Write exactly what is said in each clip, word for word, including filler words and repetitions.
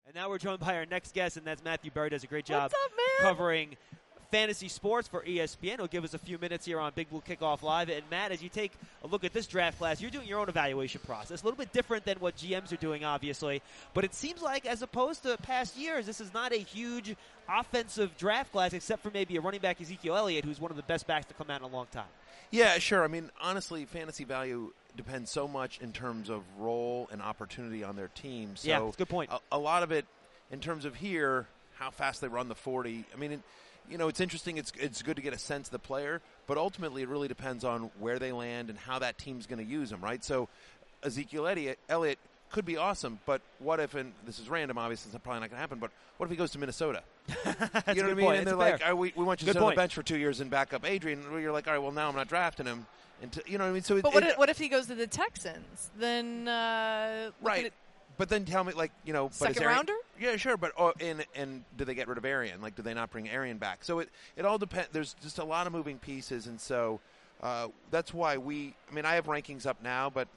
And now we're joined by our next guest, and that's Matthew Berry. Does a great job What's up, man? covering fantasy sports for E S P N. He'll give us a few minutes here on Big Blue Kickoff Live. And, Matt, as you take a look at this draft class, you're doing your own evaluation process. A little bit different than what G Ms are doing, obviously. But it seems like, as opposed to past years, this is not a huge offensive draft class, except for maybe a running back, Ezekiel Elliott, who's one of the best backs to come out in a long time. Yeah, sure. I mean, honestly, fantasy value depends so much in terms of role and opportunity on their team. So yeah, that's a good point. A, a lot of it, in terms of here, how fast they run the forty. I mean, it, you know, it's interesting. It's it's good to get a sense of the player, but ultimately it really depends on where they land and how that team's going to use them, right? So Ezekiel Elliott, Elliott could be awesome, but what if, and this is random, obviously it's probably not going to happen, but what if he goes to Minnesota? That's you know a what I good mean? point. And That's they're fair. like, we, we want you to Good sit on the point. bench for two years and back up Adrian. And you're like, all right, well, now I'm not drafting him. Until, you know what I mean? So it, But what, it, if, what if he goes to the Texans? Then uh, look right. at it, But then tell me, like, you know, but second is Arian, rounder? Yeah, sure. But oh, and and do they get rid of Arian? Like, do they not bring Arian back? So it it all depends. There's just a lot of moving pieces, and so uh, that's why we. I mean, I have rankings up now, but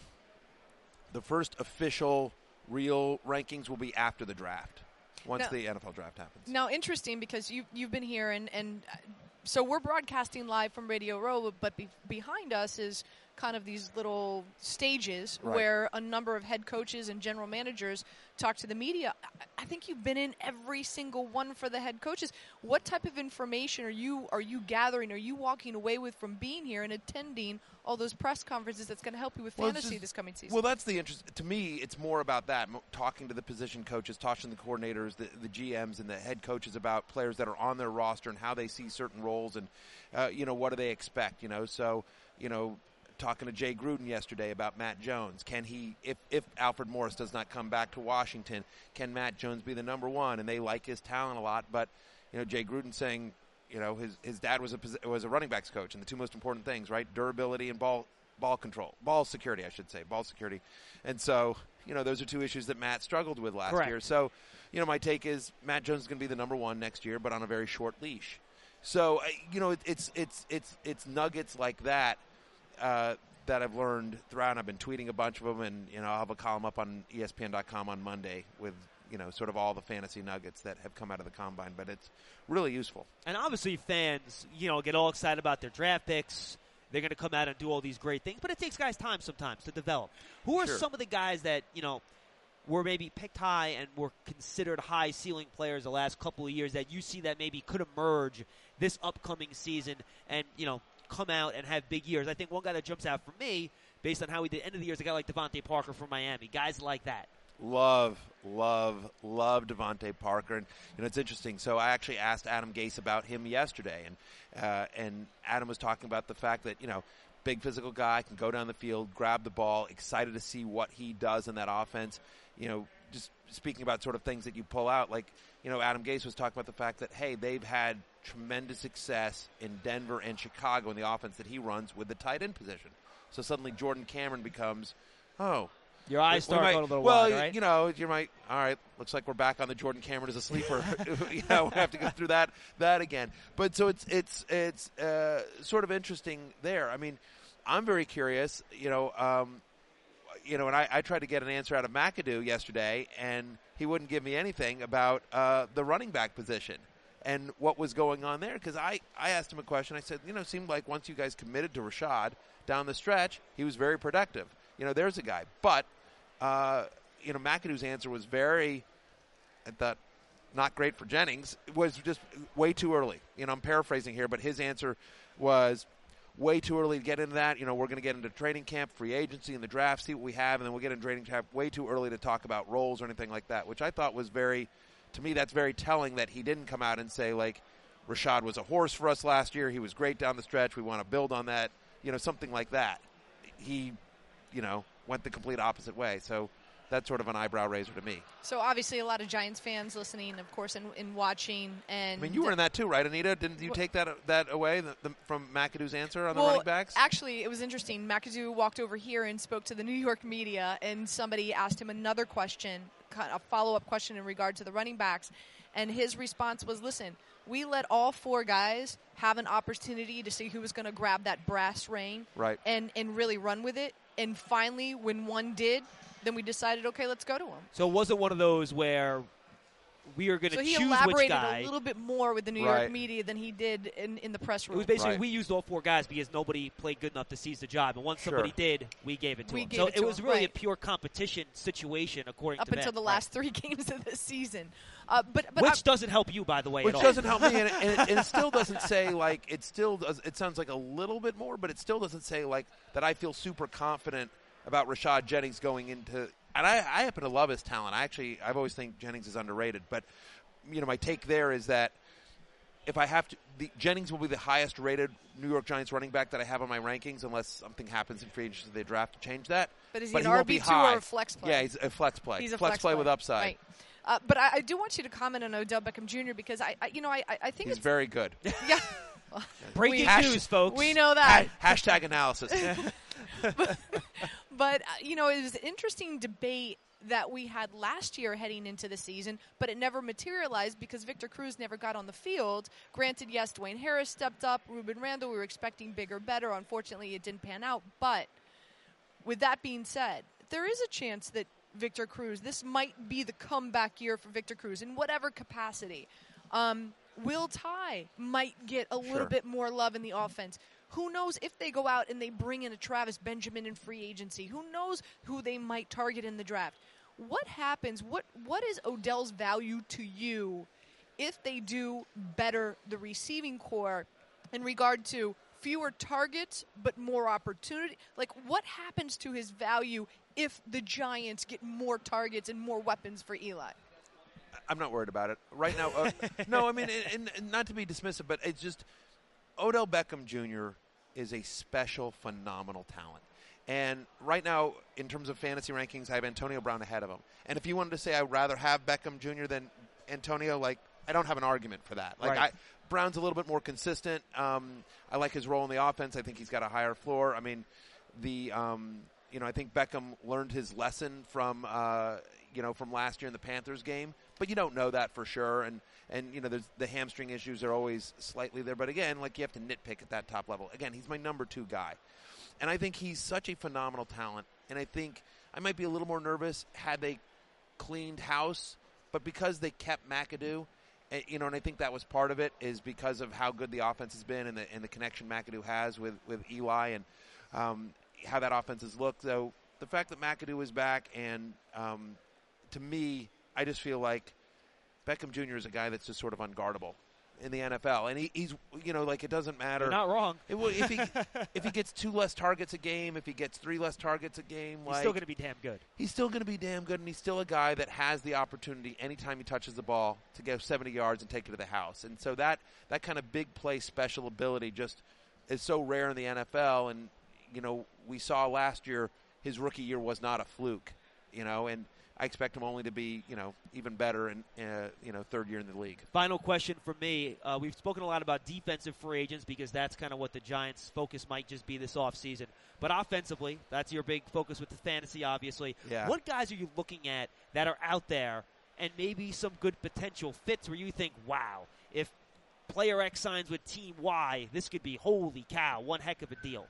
the first official, real rankings will be after the draft, once Now- the N F L draft happens. Now, interesting because you you've been here and and uh, so we're broadcasting live from Radio Row, but be, behind us is kind of these little stages Right. where a number of head coaches and general managers talk to the media. I, I think you've been in every single one for the head coaches. What type of information are you are you gathering? Are you walking away with from being here and attending all those press conferences that's going to help you with Well, it's fantasy just- this coming season? Well, that's the interest. To me, it's more about that, mo- talking to the position coaches, talking to the coordinators, the, the G Ms, and the head coaches about players that are on their roster and how they see certain roles and, uh, you know, what do they expect, you know. So, you know, talking to Jay Gruden yesterday about Matt Jones. Can he, if, if Alfred Morris does not come back to Washington, can Matt Jones be the number one? And they like his talent a lot, but, you know, Jay Gruden saying, you know, his his dad was a posi- was a running backs coach, and the two most important things, right? Durability and ball ball control, ball security, I should say, ball security. And so, you know, those are two issues that Matt struggled with last Correct. year. So, you know, my take is Matt Jones is going to be the number one next year, but on a very short leash. So, I- you know, it, it's it's it's it's nuggets like that uh, that I've learned throughout. I've been tweeting a bunch of them, and you know, I'll have a column up on E S P N dot com on Monday with, you know, sort of all the fantasy nuggets that have come out of the combine. But it's really useful. And obviously fans, you know, get all excited about their draft picks. They're going to come out and do all these great things. But it takes guys time sometimes to develop. Who are Sure. some of the guys that, you know, were maybe picked high and were considered high ceiling players the last couple of years that you see that maybe could emerge this upcoming season and, you know, come out and have big years? I think one guy that jumps out for me, based on how he did end of the year, is a guy like Devontae Parker from Miami. Guys like that. Love, love, love Devontae Parker. And, you know, it's interesting. So I actually asked Adam Gase about him yesterday, and uh, and Adam was talking about the fact that, you know, big physical guy, can go down the field, grab the ball, excited to see what he does in that offense. You know, just speaking about sort of things that you pull out, like, you know, Adam Gase was talking about the fact that, hey, they've had tremendous success in Denver and Chicago in the offense that he runs with the tight end position. So suddenly Jordan Cameron becomes, oh, Your eyes we start might- going a little well, wide, right? you know, you might. All right, looks like we're back on the Jordan Cameron as a sleeper. you know, we have to go through that that again. But so it's it's it's uh, sort of interesting there. I mean, I'm very curious. You know, um, you know, and I, I tried to get an answer out of McAdoo yesterday, and he wouldn't give me anything about uh, the running back position and what was going on there. Because I I asked him a question. I said, you know, it seemed like once you guys committed to Rashad down the stretch, he was very productive. You know, there's a guy. But, uh, you know, McAdoo's answer was very, I thought, not great for Jennings. It was just way too early. You know, I'm paraphrasing here, but his answer was way too early to get into that. You know, we're going to get into training camp, free agency, and the draft, see what we have, and then we'll get into training camp way too early to talk about roles or anything like that, which I thought was very, to me, that's very telling that he didn't come out and say, like, Rashad was a horse for us last year. He was great down the stretch. We want to build on that. You know, something like that. He, you know, went the complete opposite way. So that's sort of an eyebrow raiser to me. So obviously a lot of Giants fans listening, of course, and, and watching. And I mean, you were in that too, right, Anita? Didn't you Well- take that that away the, the, from McAdoo's answer on the well, running backs? Actually, it was interesting. McAdoo walked over here and spoke to the New York media, and somebody asked him another question, kind of a follow-up question in regard to the running backs, and his response was, listen, we let all four guys have an opportunity to see who was going to grab that brass ring Right. and, and really run with it. And finally, when one did, then we decided, okay, let's go to him. So was it one of those where we are going to so choose he which elaborated guy. a little bit more with the New Right. York media than he did in, in the press It room. was basically Right. we used all four guys because nobody played good enough to seize the job, and once Sure. somebody did, we gave it to We him. gave So it to was him, really right. a pure competition situation, according up to until them. the Right. last three games of the season. Uh, but but Which I- doesn't help you, by the way, Which at all. doesn't help me, and it, and, it, and it still doesn't say like it still does. It sounds like a little bit more, but it still doesn't say like that. I feel super confident about Rashad Jennings going into, and I, I happen to love his talent. I actually, I've always think Jennings is underrated, but you know, my take there is that if I have to, the, Jennings will be the highest rated New York Giants running back that I have on my rankings, unless something happens in free agency they draft to change that. But is he but an he won't be R B two high. or a flex play? Yeah, he's a flex play. He's a flex, flex play player. with upside. Right. Uh, but I, I do want you to comment on Odell Beckham Junior because I, I you know, I, I I think He's it's very good. yeah. Breaking We- Hash- news, folks. We know that. Ha- hashtag analysis. But, uh, you know, it was an interesting debate that we had last year heading into the season, but it never materialized because Victor Cruz never got on the field. Granted, yes, Dwayne Harris stepped up, Ruben Randall, we were expecting bigger, better. Unfortunately, it didn't pan out. But with that being said, there is a chance that Victor Cruz, this might be the comeback year for Victor Cruz in whatever capacity. Um, Will Tye might get a little Sure. bit more love in the offense. Who knows if they go out and they bring in a Travis Benjamin in free agency? Who knows who they might target in the draft? What happens? What What is Odell's value to you if they do better the receiving core in regard to fewer targets but more opportunity? Like, what happens to his value if the Giants get more targets and more weapons for Eli? I'm not worried about it right now. Uh, no, I mean, and, and not to be dismissive, but it's just Odell Beckham Junior is a special, phenomenal talent. And right now, in terms of fantasy rankings, I have Antonio Brown ahead of him. And if you wanted to say I'd rather have Beckham Junior than Antonio, like, I don't have an argument for that. Like, Right. I, Brown's a little bit more consistent. Um, I like his role in the offense. I think he's got a higher floor. I mean, the um, you know, I think Beckham learned his lesson from uh, you know from last year in the Panthers game, but you don't know that for sure. And and you know, there's the hamstring issues are always slightly there. But again, like you have to nitpick at that top level. Again, he's my number two guy, and I think he's such a phenomenal talent. And I think I might be a little more nervous had they cleaned house, but because they kept McAdoo. You know, and I think that was part of it is because of how good the offense has been and the and the connection McAdoo has with, with Eli and um, how that offense has looked. So the fact that McAdoo is back and um, to me, I just feel like Beckham Junior is a guy that's just sort of unguardable in the N F L, and he, he's you know like it doesn't matter. You're not wrong. It will, if he if he gets two less targets a game, if he gets three less targets a game, He's like, still going to be damn good. he's still going to be damn good, and he's still a guy that has the opportunity anytime he touches the ball to go seventy yards and take it to the house. And so that that kind of big play special ability just is so rare in the N F L. And you know, we saw last year his rookie year was not a fluke. You know, and I expect him only to be, you know, even better in, uh, you know, third year in the league. Final question for me. Uh, we've spoken a lot about defensive free agents because that's kind of what the Giants' focus might just be this offseason. But offensively, that's your big focus with the fantasy, obviously. Yeah. What guys are you looking at that are out there and maybe some good potential fits where you think, wow, if player X signs with Team Y, this could be, holy cow, one heck of a deal?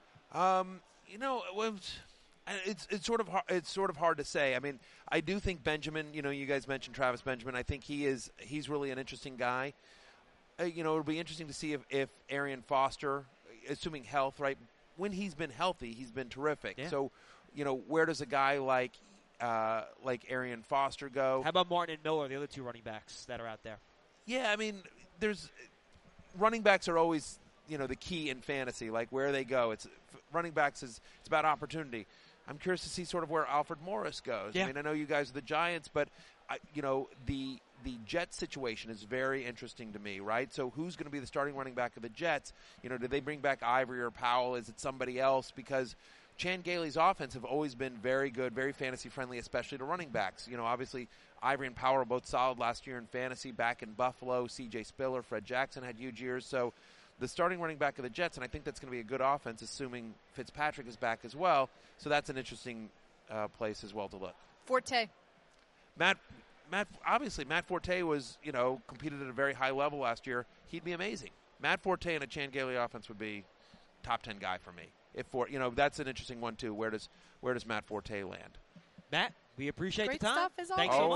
Um, you know, it was, it's it's sort of hard, it's sort of hard to say. I mean, I do think Benjamin. You know, you guys mentioned Travis Benjamin. I think he is he's really an interesting guy. Uh, you know, it'll be interesting to see if if Arian Foster, assuming health, right? When he's been healthy, he's been terrific. Yeah. So, you know, where does a guy like uh, like Arian Foster go? How about Martin and Miller, the other two running backs that are out there? Yeah, I mean, there's running backs are always, you know, the key in fantasy, like where they go. It's running backs is it's about opportunity. I'm curious to see sort of where Alfred Morris goes. Yeah. I mean, I know you guys are the Giants, but I, you know, the the Jets situation is very interesting to me, right? So who's going to be the starting running back of the Jets? You know, do they bring back Ivory or Powell? Is it somebody else? Because Chan Gailey's offense have always been very good, very fantasy friendly, especially to running backs. You know, obviously Ivory and Powell were both solid last year in fantasy. Back in Buffalo, C J Spiller, Fred Jackson had huge years. So the starting running back of the Jets, and I think that's going to be a good offense, assuming Fitzpatrick is back as well. So that's an interesting uh, place as well to look. Forte. Matt, Matt, obviously Matt Forte was, you know, competed at a very high level last year. He'd be amazing. Matt Forte in a Chan Gailey offense would be top ten guy for me. If for you know, that's an interesting one too. Where does where does Matt Forte land? Matt, we appreciate Great the time. stuff as Thanks always. so much.